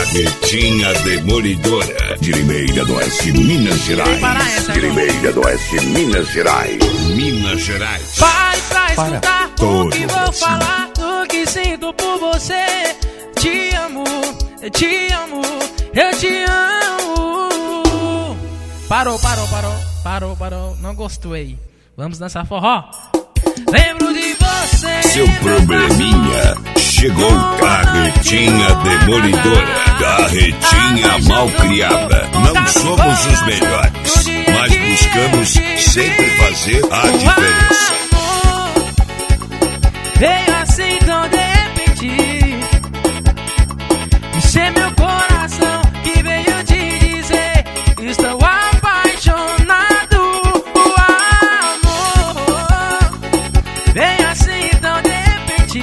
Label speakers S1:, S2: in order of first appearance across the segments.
S1: Carretinha Demolidora de Limeira do Oeste, Minas Gerais. De Limeira do Oeste, Minas Gerais. Minas Gerais.
S2: Pare pra escutar
S1: todo
S2: o que vou falar, o que sinto por você. Te amo, eu te amo, eu te amo. Parou, não gostei. Vamos dançar forró. Lembro de você.
S1: Seu probleminha chegou. Carretinha Demolidora, carretinha malcriada. Não somos os melhores, mas buscamos sempre fazer a diferença.
S2: Veio assim tão de repente, encher meu coração que veio te dizer: estou apaixonado. O amor veio assim tão de repente,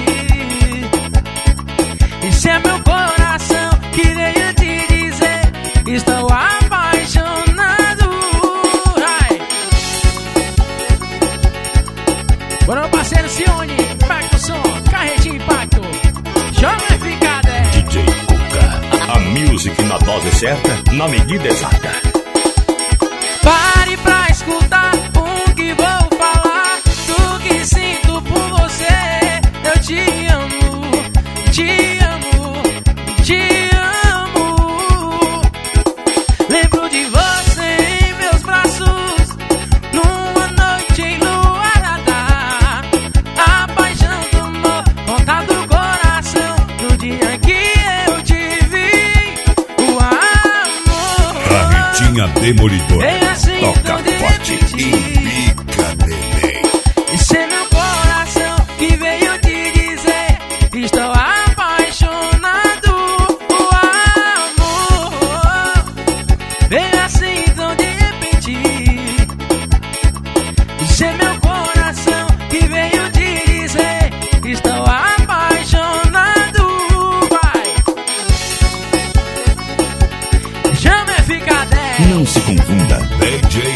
S2: encher meu coração que veio te dizer: estou apaixonado. Ai. Bora, meu parceiro Sione, Impacto Som, Carretinha Impacto, Jovem Ficada.
S3: DJ Cuca, a music na dose certa, na medida exata.
S2: Pare pra escutar o que vou falar, do que sinto por você. Eu te amo, te amo, te amo. Lembro de você em meus braços, numa noite enluarada. A paixão tomou conta do coração no dia que eu te vi. O amor
S1: Carretinha Demolidora,
S2: veio assim
S1: toca
S2: tão de
S1: forte e
S2: repente,
S1: pica neném.
S2: encher meu coração que veio te dizer: estou apaixonado. O amor veio assim tão de repente, encher meu coração que veio te dizer: estou apaixonado. Vai, chama fica 10.
S1: Não se confunda, DJ